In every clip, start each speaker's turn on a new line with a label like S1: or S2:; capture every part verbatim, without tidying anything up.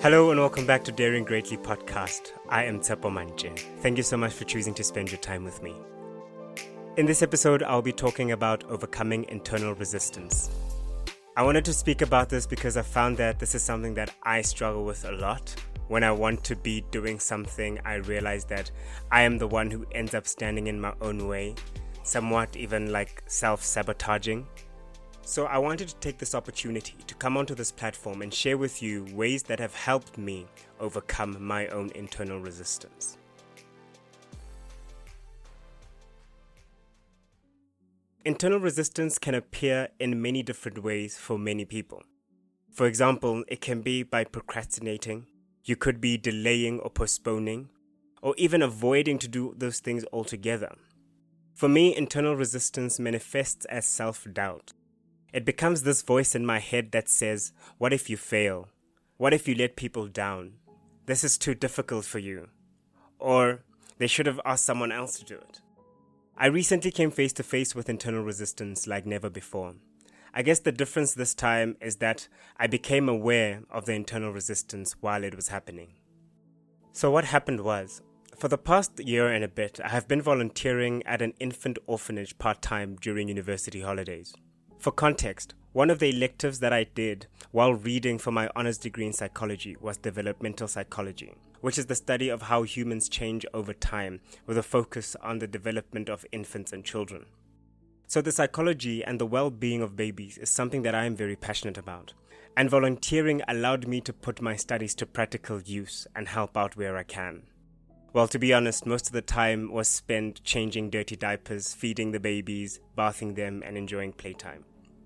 S1: Hello and welcome back to Daring Greatly podcast. I am Tsepo Manche. Thank you so much for choosing to spend your time with me. In this episode, I'll be talking about overcoming internal resistance. I wanted to speak about this because I found that this is something that I struggle with a lot. When I want to be doing something, I realize that I am the one who ends up standing in my own way, somewhat even like self-sabotaging. So I wanted to take this opportunity to come onto this platform and share with you ways that have helped me overcome my own internal resistance. Internal resistance can appear in many different ways for many people. For example, it can be by procrastinating. You could be delaying or postponing, or even avoiding to do those things altogether. For me, internal resistance manifests as self-doubt. It becomes this voice in my head that says, what if you fail? What if you let people down? This is too difficult for you. Or, they should have asked someone else to do it. I recently came face to face with internal resistance like never before. I guess the difference this time is that I became aware of the internal resistance while it was happening. So what happened was, for the past year and a bit, I have been volunteering at an infant orphanage part-time during university holidays. For context, one of the electives that I did while reading for my honors degree in psychology was developmental psychology, which is the study of how humans change over time with a focus on the development of infants and children. So the psychology and the well-being of babies is something that I am very passionate about, and volunteering allowed me to put my studies to practical use and help out where I can. Well, to be honest, most of the time was spent changing dirty diapers, feeding the babies, bathing them, and enjoying playtime.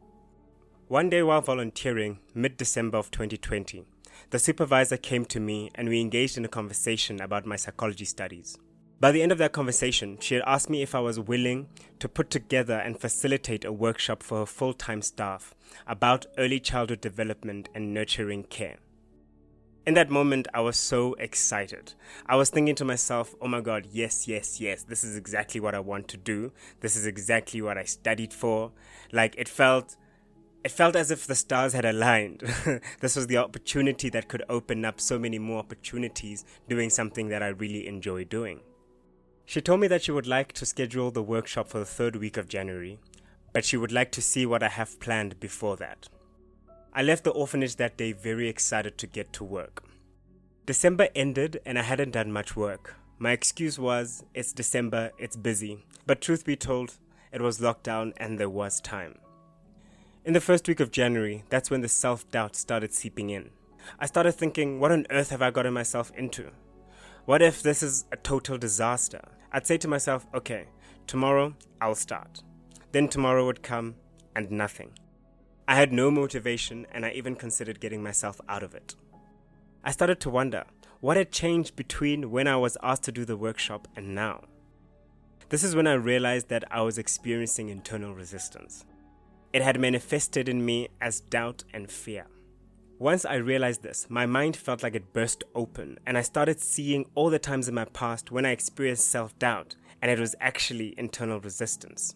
S1: One day while volunteering, mid-December of twenty twenty, the supervisor came to me and we engaged in a conversation about my psychology studies. By the end of that conversation, she had asked me if I was willing to put together and facilitate a workshop for her full-time staff about early childhood development and nurturing care. In that moment, I was so excited. I was thinking to myself, oh my God, yes, yes, yes, this is exactly what I want to do. This is exactly what I studied for. Like, it felt, it felt as if the stars had aligned. This was the opportunity that could open up so many more opportunities doing something that I really enjoy doing. She told me that she would like to schedule the workshop for the third week of January, but she would like to see what I have planned before that. I left the orphanage that day very excited to get to work. December ended and I hadn't done much work. My excuse was, it's December, it's busy. But truth be told, it was lockdown and there was time. In the first week of January, that's when the self-doubt started seeping in. I started thinking, what on earth have I gotten myself into? What if this is a total disaster? I'd say to myself, okay, tomorrow I'll start. Then tomorrow would come and nothing. I had no motivation and I even considered getting myself out of it. I started to wonder, what had changed between when I was asked to do the workshop and now? This is when I realized that I was experiencing internal resistance. It had manifested in me as doubt and fear. Once I realized this, my mind felt like it burst open and I started seeing all the times in my past when I experienced self-doubt and it was actually internal resistance.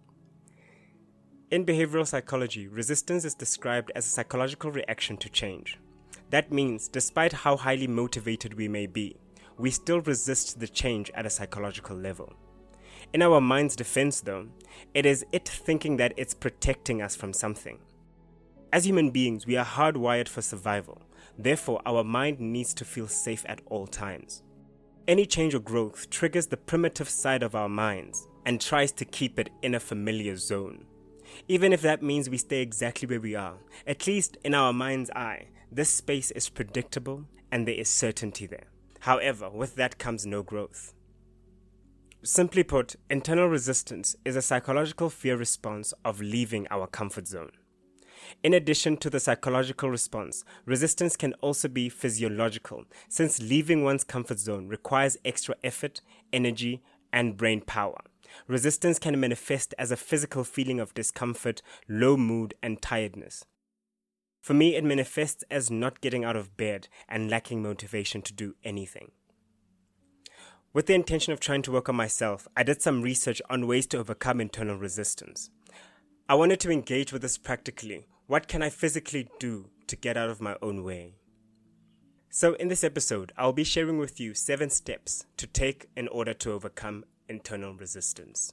S1: In behavioral psychology, resistance is described as a psychological reaction to change. That means, despite how highly motivated we may be, we still resist the change at a psychological level. In our mind's defense, though, it is it thinking that it's protecting us from something. As human beings, we are hardwired for survival. Therefore, our mind needs to feel safe at all times. Any change or growth triggers the primitive side of our minds and tries to keep it in a familiar zone. Even if that means we stay exactly where we are, at least in our mind's eye, this space is predictable and there is certainty there. However, with that comes no growth. Simply put, internal resistance is a psychological fear response of leaving our comfort zone. In addition to the psychological response, resistance can also be physiological, since leaving one's comfort zone requires extra effort, energy, and brain power. Resistance can manifest as a physical feeling of discomfort, low mood, and tiredness. For me, it manifests as not getting out of bed and lacking motivation to do anything. With the intention of trying to work on myself, I did some research on ways to overcome internal resistance. I wanted to engage with this practically. What can I physically do to get out of my own way? So in this episode, I'll be sharing with you seven steps to take in order to overcome internal resistance.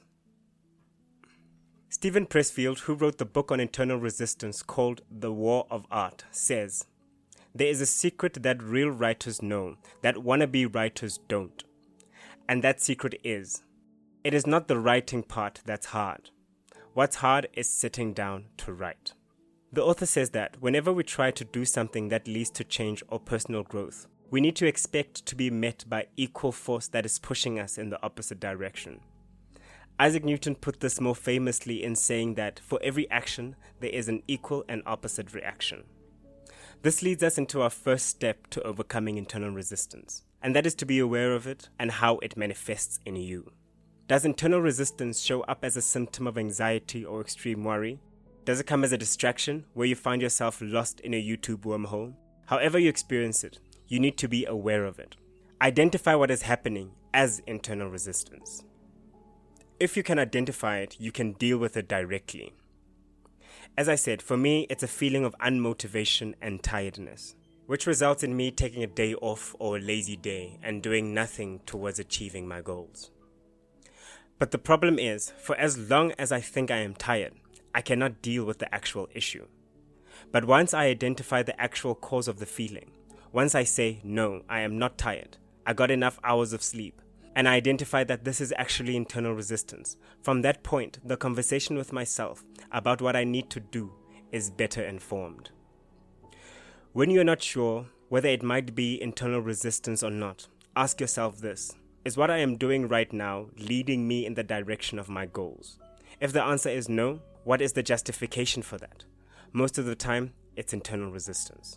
S1: Steven Pressfield, who wrote the book on internal resistance called The War of Art, says, "There is a secret that real writers know that wannabe writers don't. And that secret is, it is not the writing part that's hard. What's hard is sitting down to write." The author says that whenever we try to do something that leads to change or personal growth, we need to expect to be met by equal force that is pushing us in the opposite direction. Isaac Newton put this more famously in saying that for every action, there is an equal and opposite reaction. This leads us into our first step to overcoming internal resistance, and that is to be aware of it and how it manifests in you. Does internal resistance show up as a symptom of anxiety or extreme worry? Does it come as a distraction where you find yourself lost in a YouTube wormhole? However you experience it, you need to be aware of it. Identify what is happening as internal resistance. If you can identify it, you can deal with it directly. As I said, for me, it's a feeling of unmotivation and tiredness, which results in me taking a day off or a lazy day and doing nothing towards achieving my goals. But the problem is, for as long as I think I am tired, I cannot deal with the actual issue. But once I identify the actual cause of the feeling, once I say, no, I am not tired, I got enough hours of sleep, and I identify that this is actually internal resistance, from that point, the conversation with myself about what I need to do is better informed. When you're not sure whether it might be internal resistance or not, ask yourself this: is what I am doing right now leading me in the direction of my goals? If the answer is no, what is the justification for that? Most of the time, it's internal resistance.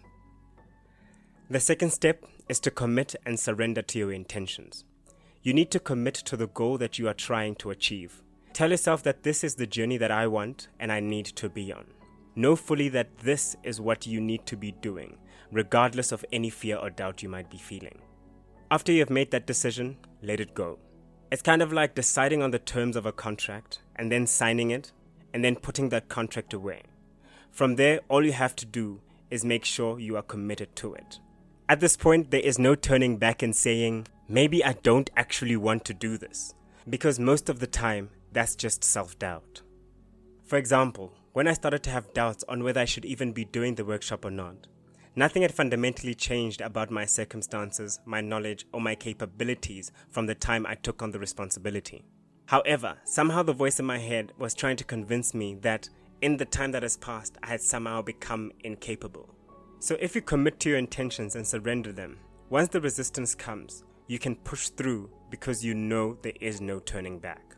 S1: The second step is to commit and surrender to your intentions. You need to commit to the goal that you are trying to achieve. Tell yourself that this is the journey that I want and I need to be on. Know fully that this is what you need to be doing, regardless of any fear or doubt you might be feeling. After you have made that decision, let it go. It's kind of like deciding on the terms of a contract and then signing it and then putting that contract away. From there, all you have to do is make sure you are committed to it. At this point, there is no turning back and saying, maybe I don't actually want to do this, because most of the time, that's just self-doubt. For example, when I started to have doubts on whether I should even be doing the workshop or not, nothing had fundamentally changed about my circumstances, my knowledge, or my capabilities from the time I took on the responsibility. However, somehow the voice in my head was trying to convince me that in the time that has passed, I had somehow become incapable. So if you commit to your intentions and surrender them, once the resistance comes, you can push through because you know there is no turning back.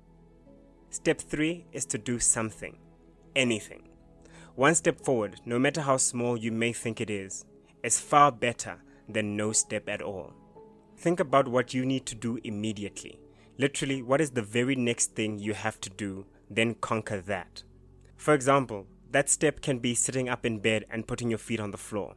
S1: Step three is to do something, anything. One step forward, no matter how small you may think it is, is far better than no step at all. Think about what you need to do immediately. Literally, what is the very next thing you have to do, then conquer that. For example, that step can be sitting up in bed and putting your feet on the floor.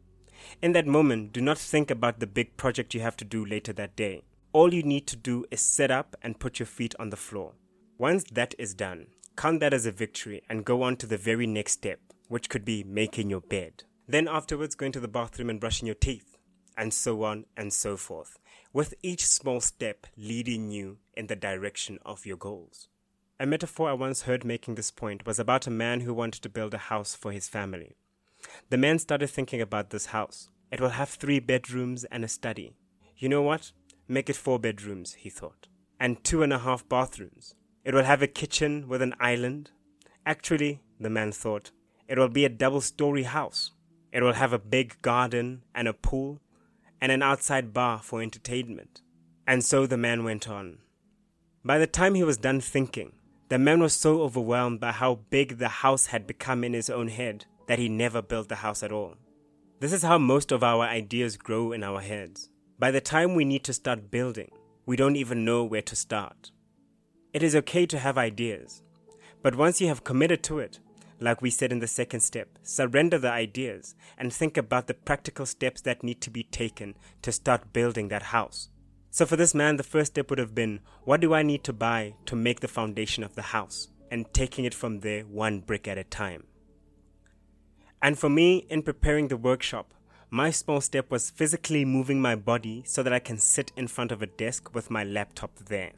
S1: In that moment, do not think about the big project you have to do later that day. All you need to do is sit up and put your feet on the floor. Once that is done, count that as a victory and go on to the very next step, which could be making your bed. Then afterwards, going to the bathroom and brushing your teeth, and so on and so forth, with each small step leading you in the direction of your goals. A metaphor I once heard making this point was about a man who wanted to build a house for his family. The man started thinking about this house. It will have three bedrooms and a study. You know what? Make it four bedrooms, he thought, and two and a half bathrooms. It will have a kitchen with an island. Actually, the man thought, it will be a double-story house. It will have a big garden and a pool and an outside bar for entertainment. And so the man went on. By the time he was done thinking, the man was so overwhelmed by how big the house had become in his own head that he never built the house at all. This is how most of our ideas grow in our heads. By the time we need to start building, we don't even know where to start. It is okay to have ideas, but once you have committed to it, like we said in the second step, surrender the ideas and think about the practical steps that need to be taken to start building that house. So for this man, the first step would have been, what do I need to buy to make the foundation of the house? And taking it from there one brick at a time. And for me, in preparing the workshop, My small step was physically moving my body so that I can sit in front of a desk with my laptop there.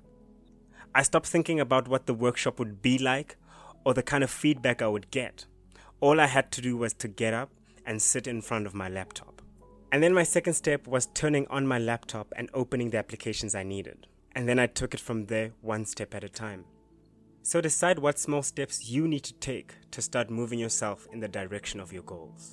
S1: I stopped thinking about what the workshop would be like or the kind of feedback I would get. All I had to do was to get up and sit in front of my laptop. And then my second step was turning on my laptop and opening the applications I needed. And then I took it from there one step at a time. So decide what small steps you need to take to start moving yourself in the direction of your goals.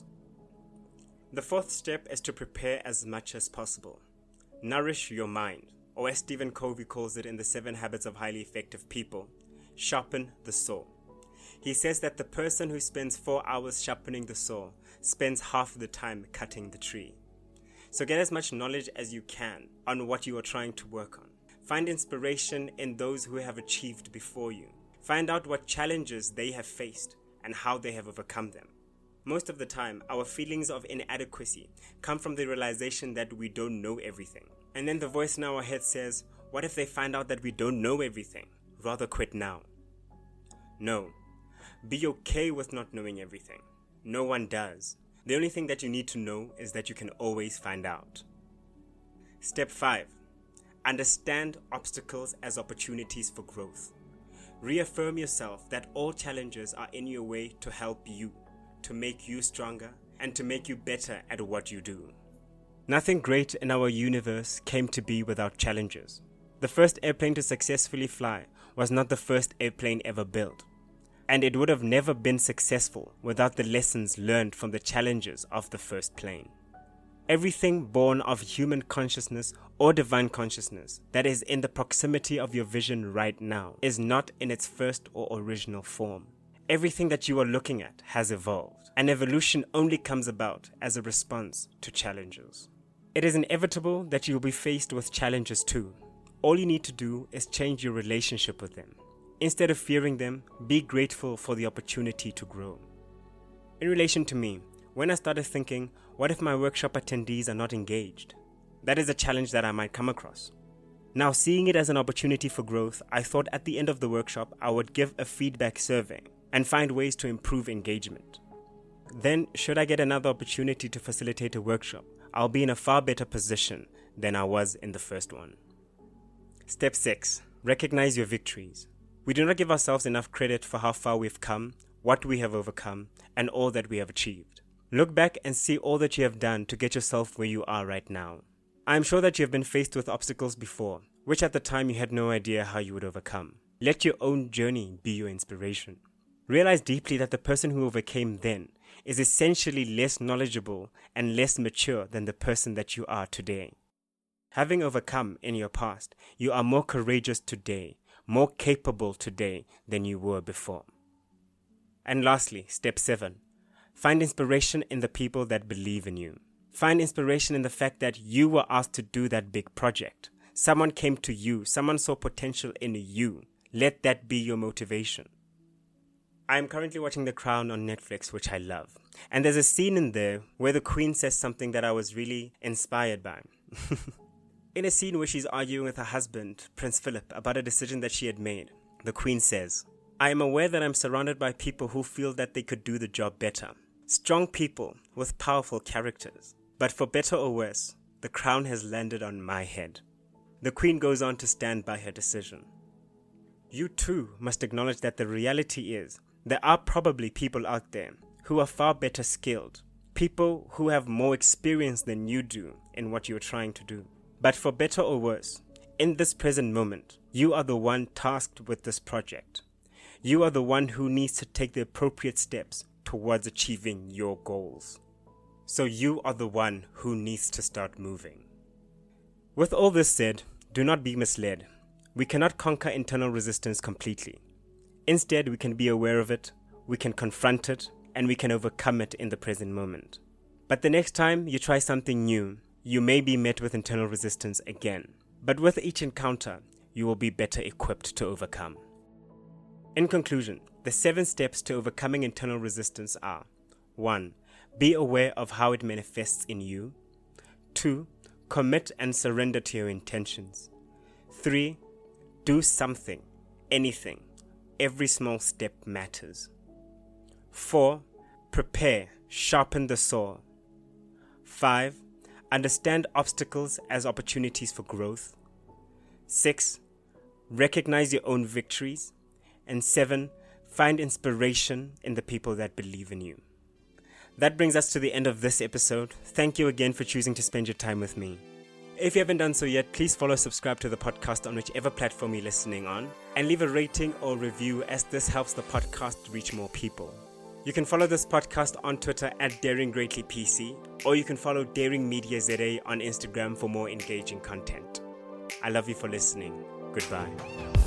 S1: The fourth step is to prepare as much as possible. Nourish your mind, or as Stephen Covey calls it in The Seven Habits of Highly Effective People, sharpen the saw. He says that the person who spends four hours sharpening the saw spends half the time cutting the tree. So get as much knowledge as you can on what you are trying to work on. Find inspiration in those who have achieved before you. Find out what challenges they have faced and how they have overcome them. Most of the time, our feelings of inadequacy come from the realization that we don't know everything. And then the voice in our head says, what if they find out that we don't know everything? Rather quit now. No. Be okay with not knowing everything. No one does. The only thing that you need to know is that you can always find out. Step five. Understand obstacles as opportunities for growth. Reaffirm yourself that all challenges are in your way to help you, to make you stronger, and to make you better at what you do. Nothing great in our universe came to be without challenges. The first airplane to successfully fly was not the first airplane ever built. And it would have never been successful without the lessons learned from the challenges of the first plane. Everything born of human consciousness or divine consciousness that is in the proximity of your vision right now is not in its first or original form. Everything that you are looking at has evolved, and evolution only comes about as a response to challenges. It is inevitable that you will be faced with challenges too. All you need to do is change your relationship with them. Instead of fearing them, be grateful for the opportunity to grow. In relation to me, when I started thinking, what if my workshop attendees are not engaged? That is a challenge that I might come across. Now, seeing it as an opportunity for growth, I thought at the end of the workshop, I would give a feedback survey and find ways to improve engagement. Then, should I get another opportunity to facilitate a workshop, I'll be in a far better position than I was in the first one. Step six. Recognize your victories. We do not give ourselves enough credit for how far we've come, what we have overcome, and all that we have achieved. Look back and see all that you have done to get yourself where you are right now. I am sure that you have been faced with obstacles before, which at the time you had no idea how you would overcome. Let your own journey be your inspiration. Realize deeply that the person who overcame then is essentially less knowledgeable and less mature than the person that you are today. Having overcome in your past, you are more courageous today, more capable today than you were before. And lastly, step seven. Find inspiration in the people that believe in you. Find inspiration in the fact that you were asked to do that big project. Someone came to you, someone saw potential in you. Let that be your motivation. I am currently watching The Crown on Netflix, which I love. And there's a scene in there where the Queen says something that I was really inspired by. In a scene where she's arguing with her husband, Prince Philip, about a decision that she had made, the Queen says, I am aware that I'm surrounded by people who feel that they could do the job better. Strong people with powerful characters. But for better or worse, the crown has landed on my head. The Queen goes on to stand by her decision. You too must acknowledge that the reality is there are probably people out there who are far better skilled, people who have more experience than you do in what you're trying to do. But for better or worse, in this present moment, you are the one tasked with this project. You are the one who needs to take the appropriate steps towards achieving your goals. So you are the one who needs to start moving. With all this said, do not be misled. We cannot conquer internal resistance completely. Instead, we can be aware of it, we can confront it, and we can overcome it in the present moment. But the next time you try something new, you may be met with internal resistance again. But with each encounter, you will be better equipped to overcome. In conclusion, the seven steps to overcoming internal resistance are: one. Be aware of how it manifests in you. two. Commit and surrender to your intentions. three. Do something, anything. Every small step matters. four. Prepare, sharpen the saw. five. Understand obstacles as opportunities for growth. six. Recognize your own victories. And seven. Find inspiration in the people that believe in you. That brings us to the end of this episode. Thank you again for choosing to spend your time with me. If you haven't done so yet, please follow, subscribe to the podcast on whichever platform you're listening on, and leave a rating or review, as this helps the podcast reach more people. You can follow this podcast on Twitter at Daring Greatly P C, or you can follow Daring Media Z A on Instagram for more engaging content. I love you for listening. Goodbye.